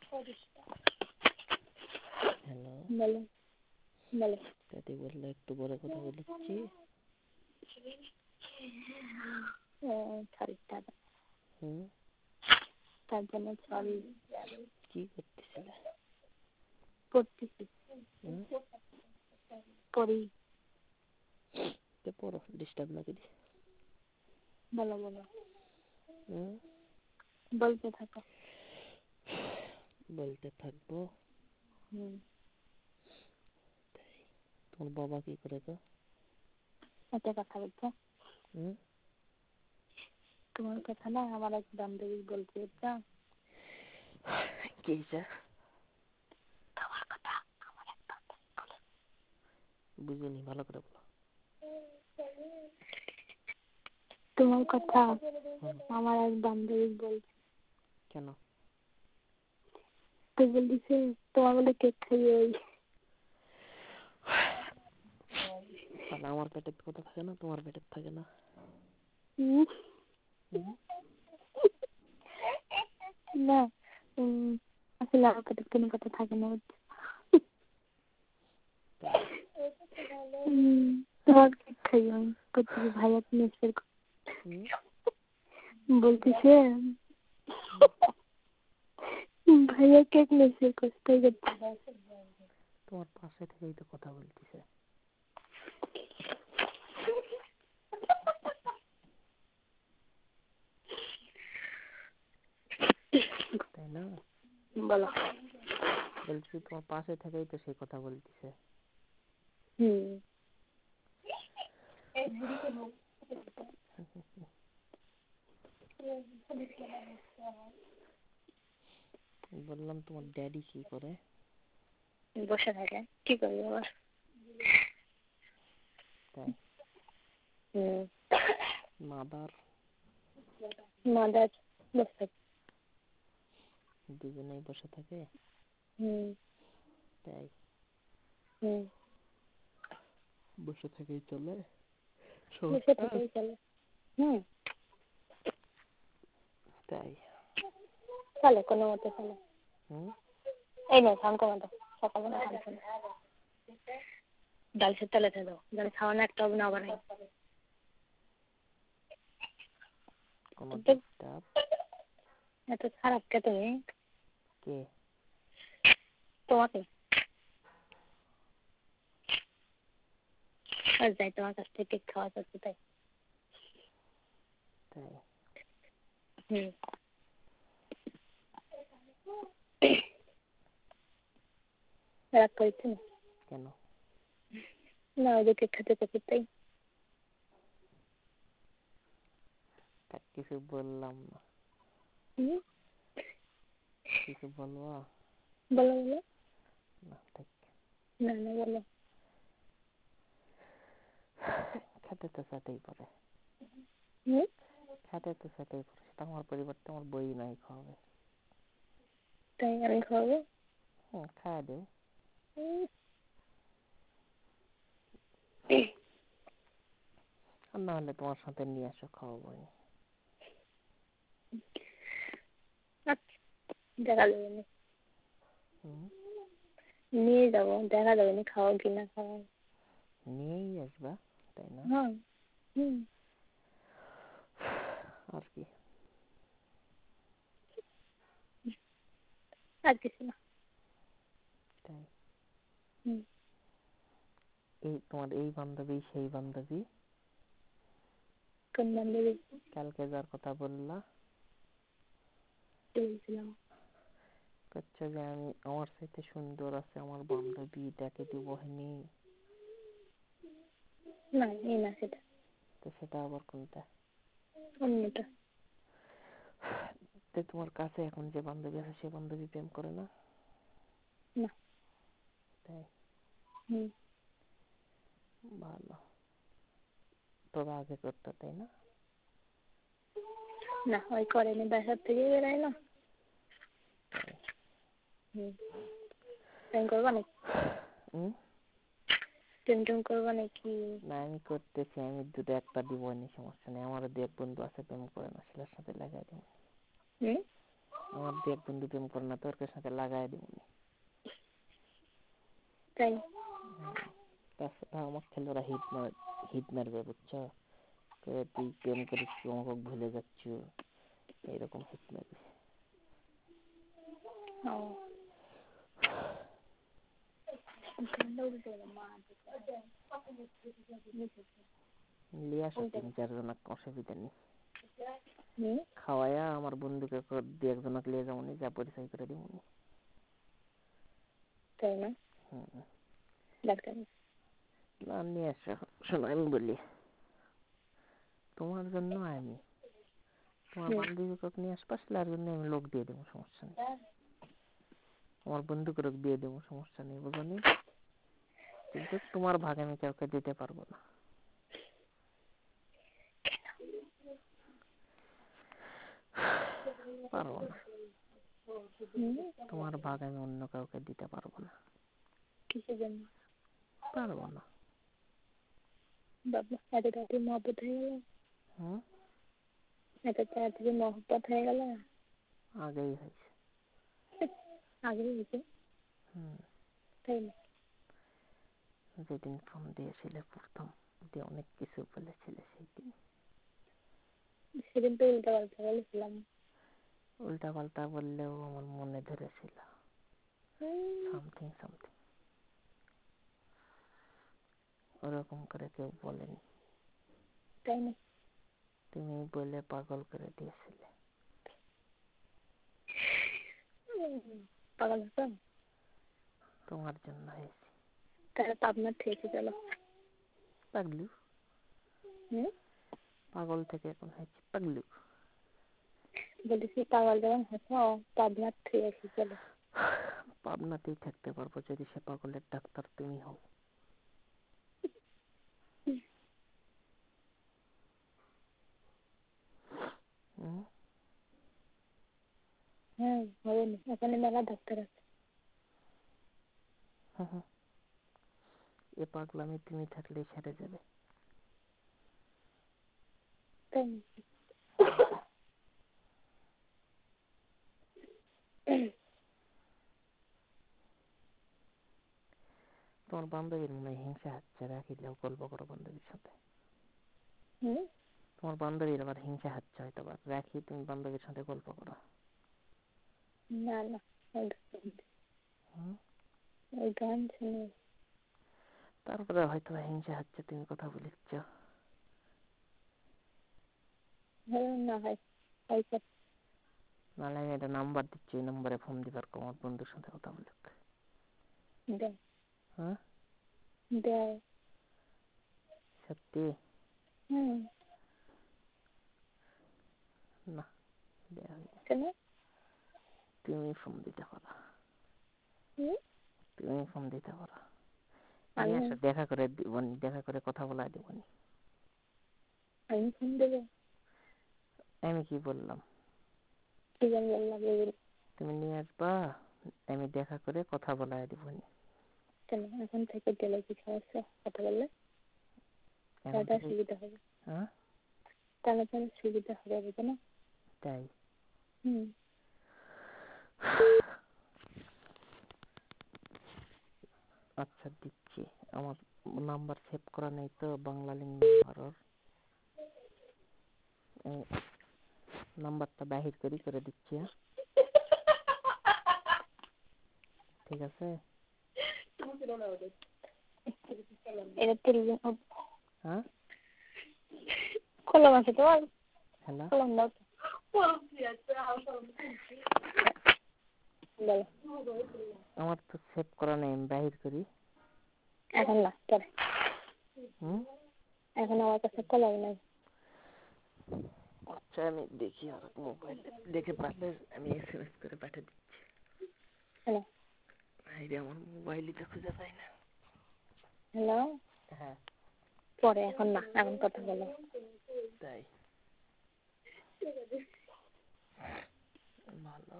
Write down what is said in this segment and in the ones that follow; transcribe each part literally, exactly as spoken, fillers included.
Hello, বলো বলো। দাদি বললো একটু পরে কথা বলছি। হুম, তার জন্য সরি। কি করতেছিলে? পড়তেছি, হুম, পড়ি। তো পড়ো, ডিস্টার্ব না করি। বলো বলো, হুম, বলতে থাকো। বলতে থাকবো। হুম, তোমার বাবা কি করে গো? একটা কথা বলছো। হুম, তোমার কথা না আমার এক বান্ধবী বলছে, এটা কি যা তোমার কথা আমার এক বান্ধবী বলে। বুঝিনি, ভালো করে বলো। তোমার কথা হুম, আমার এক বান্ধবী বলছে। কেন? তো বলছে তোমার বলে কেক খাইয়ে ওই। তাহলে আমার পেটের কথা থাকে না, তোমার পেটের থাকে না? হুম, হুম, না, উম, আসলে আমার পেটের কোনো কথা থাকে না। তাই? হুম, তোমার কেক খাইয়ে আমি করতেছি ভাইয়া মেসের হুম, বলতেছে ভাইয়া কেক মেসের কষ্ট করতে। তোমার পাশে থেকেই তো কথা বলতেছে। তাই না? বলো। বলছি তোমার পাশে থেকেই তো সেই কথা বলতেছে। হুম, বললাম তোমার ড্যাডি কি করে? বসে থাকে, কি করবো আবার। তাই? হুম, মাদার? মাদার বসে থাকে। দুজনেই বসে থাকে? হুম, তাই? হুম, বসে থেকেই চলে বসে সংসার? থেকেই চলে। হুম, তাই? চলে কোনো মতে চলে। হুম, এই না শান্ত মতো সকালবেলা শান্ত ডাল সে তেলে দাও, ডাল খাওয়া না একটা না বানাই। কোনো ডিস্টার্ব? এত খারাপ কে তুমি? কে? তোমাকে আর যাই তোমার কাছ থেকে খাওয়া যাচ্ছে তাই। তাই? হুম, রাগ করেছি না? কেন? না ওদেরকে খেতে খেতে তাই। কিছু বললাম না। হুম, কিছু বলবো বলো বলো। না? ঠিক। না না বলো। খেতে তো সেটাই পারে। হুম, খেতে তো সেটাই পারে, সেটা আমার পরিবর্তে আমার বই নাই খাওয়াবে। তাই আমি খাওয়াবো। হুম, খাওয়া দেও। হুম, আর না হলে তোমার সাথে নিয়ে আসো, খাওয়াবো। আচ্ছা, দেখা যাবে না। হুম, নিয়ে যাবো, দেখা যাবে না খাওয়া কি না খাওয়া। নিয়েই আসবা, তাই না? হ্যাঁ। হুম, আর কি? আর কিছু না। তাই? হুম, এই তোমার এই বান্ধবী সেই বান্ধবী কোন বান্ধবী? কালকে যার কথা বললা, বলছিলাম হচ্ছে যে আমি আমার সাথে সুন্দর আছে আমার বান্ধবী, দেখে দিব হয়নি। না, এই না সেটা, তো সেটা আবার কোনটা? অন্যটা। তো তোমার কাছে এখন যে বান্ধবী আছে সে বান্ধবী প্রেম করে না? না। তাই? হুম, ভালো। তোরা আগে করতো, তাই না? না ওই করেনি, বাসার থেকে বেরাই না। তাই? হুম, তুমি করবা নাকি? হুম, তুমি তুমি করবা নাকি? না আমি করতেছি, আমি দুটো একটা দিব নি, সমস্যা নেই। আমার দিয়ে এক বন্ধু আছে প্রেম করে না, ছেলের সাথে লাগাই দিব। হুম, আমার দু এক বন্ধু প্রেম করে না, তোর সাথে লাগাই দিবনি। তাই তাছাড়া আমার ছেলেরা হিট মার হিট মারবে, বুঝছো? তুই প্রেম করিস, আমাকে ভুলে যাচ্ছ, এইরকম হিট মারবে। লিয়ে আসো তিন চারজন, অসুবিধা নেই। খাওয়াইয়া আমার বন্ধুকে দু একজনক লিয়ে যাবনি, যা পরিচয় করে দিবনি। তাই না? না নিয়ে আসো। শোনো আমি বলি, তোমার জন্য আমি তোমার বান্ধবীকে নিয়ে আসবো, তার জন্য আমি লোক দিয়ে দেবো, সমস্যা নেই। আমার বন্ধুকে লোক দিয়ে দেবো, সমস্যা নেই, বুঝো নি? কিন্তু তোমার ভাগ আমি কাউকে দিতে পারবো না। পারবো না, তোমার ভাগ আমি অন্য কাউকে দিতে পারবো না। কিসের জন্য? পারবো না। বাবা এত তাড়াতাড়ি মহব্বত হয়ে গেল? হুম, এত তাড়াতাড়ি মহব্বত হয়ে গেল? আগেই হয়েছে। আগেই হয়েছে? হুম, তাই না? যেদিন ফোন দিয়েছিলে প্রথম, দিয়ে অনেক কিছু বলেছিলে সেই দিন। সেদিন তো উল্টা পাল্টা বলেছিলাম। উল্টা পাল্টা বললেও আমার মনে ধরেছিল সামথিং সামথিং। ওরকম করে কেউ বলেনি। তাই না? তুমি বলে পাগল করে দিয়েছিলে। পাগল হতো? তোমার জন্য হয়েছে। তাহলে তো আপনার থেকে চলো। পাগলু। হুম, পাগল থেকে এখন হয়েছে পাগলু। বলেছি পাগল যখন হতো পাবনার থেকে এসে চলো। পাবনাতেই থাকতে পারবো যদি সে পাগলের ডাক্তার তুমি হও। হুম, হ্যাঁ হবে না, ওখানে মেলা ডাক্তার আছে। এ পাগলামি তুমি থাকলেই সেরে যাবে। তাই তোমার বান্ধবীর মনে হয় হিংসা হচ্ছে, রাখি দাও, গল্প করো বান্ধবীর সাথে। হুম, তোমার বান্ধবীর আবার হিংসা হচ্ছে হয়তো, রাখি তুমি বান্ধবীর সাথে গল্প করো। না না, ওই গান শুনে তারপরে হয়তো হিংসা হচ্ছে, তুমি কথা বলিচ্ছ। না হয় হয়তো। নাহলে আমি একটা নাম্বার দিচ্ছি, ওই নাম্বারে ফোন দিবার আমার বন্ধুর সাথে কথা বলুক। দেয় হ্যাঁ, দেয়। সত্যি? হুম, না, দেয়া হবে না। কেন? তুমি ফোন দিতে পারো, হুম, তুমি ফোন দিতে পারো। নিয়ে আমি আসো, দেখা করে দিবনি, দেখা করে কথা বলা দিবনি। আমি ফোন দেবো? আমি কি বললাম? কি জানি বললাম? তুমি নিয়ে আসবা, আমি দেখা করে কথা বলাই দিবনি। কেন এখন থেকে গেলে কি সমস্যা? কথা বললে এখন তাহলে থেকে? সুবিধা হবে। হ্যাঁ, তাহলে তাহলে সুবিধা হবে, বুঝো না? তাই? হুম, আচ্ছা দিচ্ছি। আমার নাম্বার সেভ করা নেই তো, বাংলা লিঙ্ক নাম্বার। নাম্বারটা বাহির করি করে দিচ্ছি। হ্যাঁ, ঠিক আছে? এটা টেলিভিশন হ্যাঁ, কলম আছে তোমার? হ্যালো, কলম দাও তো। বলো। আমার তো সেভ করা নেই, আমি বাহির করি। এখন না, পরে। হুম, এখন আমার কাছে কলম নাই। আচ্ছা আমি দেখি আর মোবাইলে দেখে পারলে আমি এসএমএস করে পাঠিয়ে দিচ্ছি। হ্যালো হাইরে আমার মোবাইলই তো খুঁজে পাই না। হ্যালো, হ্যাঁ, পরে, এখন না, এখন কথা বলো। তাই ভালো।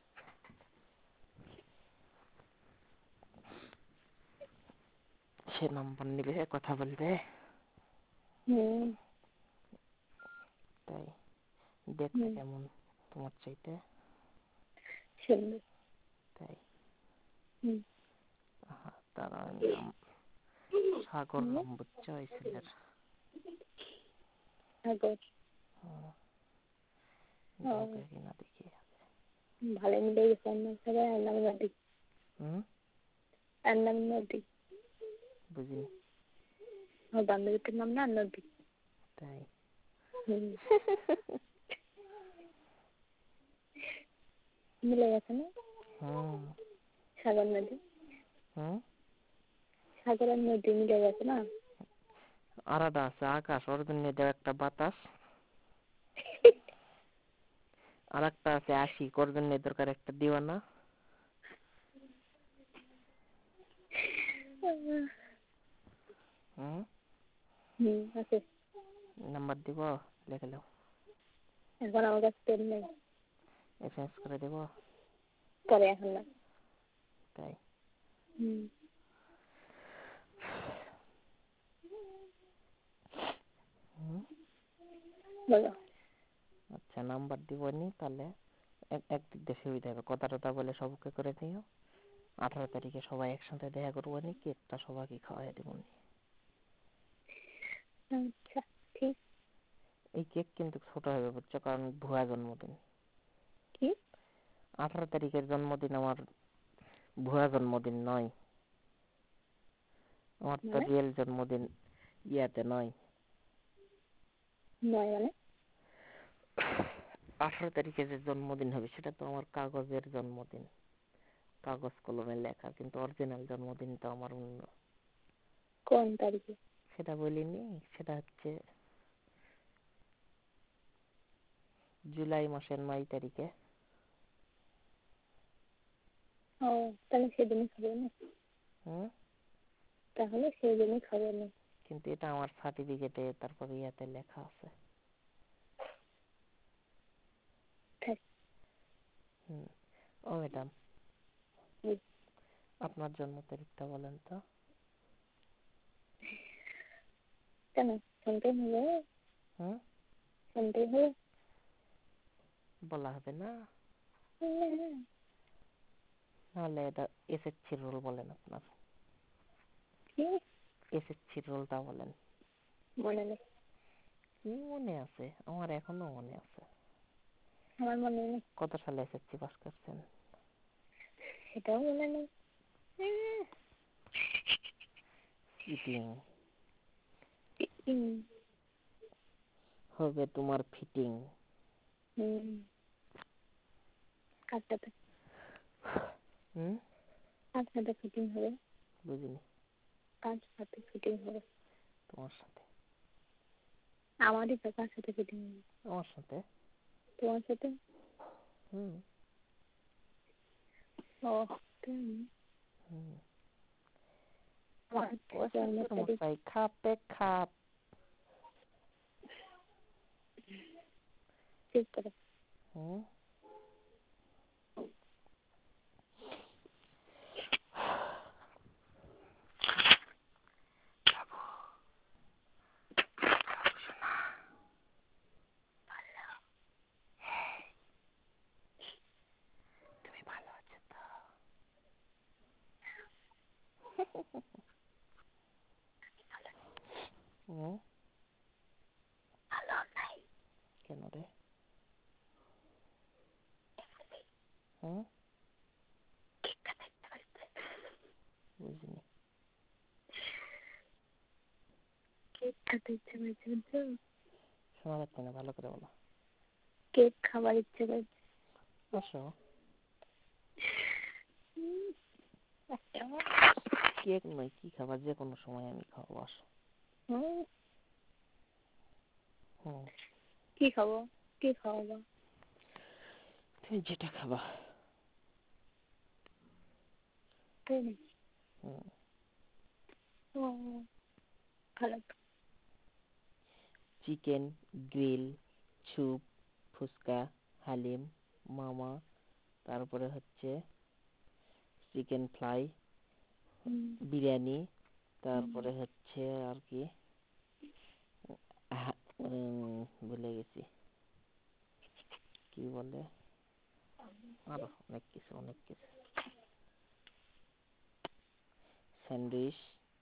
সে নাম্বার নিবে, কথা বলবে। হুম, তাই দেখতে হুম, কেমন তোমার চাইতে? সুন্দর। তাই? হুম। আহা, তারা নাম সাগর নাম বুঝছো ওই ছেলের? সাগর। ঢোকে কিনা দেখি। ভালো মিলে গেছে আর নাম সাগর আর নাম নদী। হুম, আর নাম নদী। বুঝিনি। আমার বান্ধবীটার নাম না নদী। তাই? হুম। মিলে গেছে না? হুম। সাগর নদী। হুম। সাগর আর নদী মিলে গেছে না? আর একটা আছে আকাশ, ওর জন্য এটা একটা বাতাস। আর একটা আছে আশিক, ওর জন্য দরকার একটা দিওয়ানা। হুম। হুম, আছে। নাম্বার দিব, লিখে নাও। এখন আমার কাছে পেন নেই। এসএমএস করে দেব? পরে, এখন না। তাই? হুম। হুম। বলো। আচ্ছা, নাম্বার দিবনি তাহলে এক একদিক দিয়ে সুবিধা হবে। কথা টথা বলে সবকে করে দিও। আঠারো তারিখে সবাই একসাথে দেখা করবো নি, কেকটা সবাইকে খাওয়াই দেবো নি। আচ্ছা, ঠিক। এই কেক কিন্তু ছোট হবে বুঝছো, কারণ ভুয়া জন্মদিন। কি? আঠারো তারিখের জন্মদিন আমার ভুয়া জন্মদিন নয়। আমার তো মানে? রিয়েল জন্মদিন ইয়াতে নয়। নয় মানে? আঠারো তারিখে যে জন্মদিন হবে সেটা তো আমার কাগজের জন্মদিন, কাগজ কলমে লেখা, কিন্তু অরিজিনাল জন্মদিন তো আমার অন্য। কোন তারিখে? সেটা বলিনি, সেটা হচ্ছে জুলাই মাসের নয় তারিখে। ও, তাহলে সেদিনই খাবো না। হুম। তাহলে সেদিনই খাবো না। কিন্তু এটা আমার সার্টিফিকেটে তারপরে ইয়াতে লেখা আছে। থাক। হুম। ও ম্যাডাম, হুম। আপনার জন্ম তারিখটা বলেন তো? কেন শুনতেই হবে? হুম। শুনতেই হবে? বলা হবে না? হুম। নাহলে এটা এসএসসি রোল বলেন আপনার। কি? এসএসসি রোলটা বলেন। মনে নেই। কি মনে আছে? আমার এখনো মনে আছে। আমার মনে নেই। কত সালে এসএসসি পাস করছেন? সেটাও মনে নেই। চিটিং হুম। হবে তোমার ফিটিং। হুম। কার সাথে? হুম। কার সাথে ফিটিং হবে? বুঝিনি। কার সাথে ফিটিং হবে? তোমার সাথে। আমারই তো, কার সাথে ফিটিং হবে? আমার সাথে। তোমার সাথে? হুম। ও, তুমি? হুম। আমার ও জন্ম শ্বশুর তারিখ। মশাই খাপে খাপ। ঠিক করে। হুম। তুমি ভালো আছো তো? হুম। ভালো নাই। কেন রে? হুম। কেকটা দেখতে পাচ্ছে। বুঝিনি। কেক খেতে ইচ্ছে করছে, বুঝছো? শোনা যাচ্ছে না, ভালো করে বলো। কেক খাবার ইচ্ছে করছে। আসো। হুম, কেমন? কেক নয়, কি খাবার যে কোনো সময় আমি খাবো, আসো। হুম, হুম। কি খাবো? কি খাওয়াবো? তুমি যেটা খাবা। তাই নাকি? হুম। ও, ভালো তো। Chicken, grill, soup, fuchka, haleem, মামা, তারপরে হচ্ছে চিকেন ফ্রাই, হুম, বিরিয়ানি, হুম। তারপরে হচ্ছে আর কি, হা- উম, ভুলে গেছি কি বলে, আরো অনেক কিছু। অনেক কিছু স্যান্ডউইচ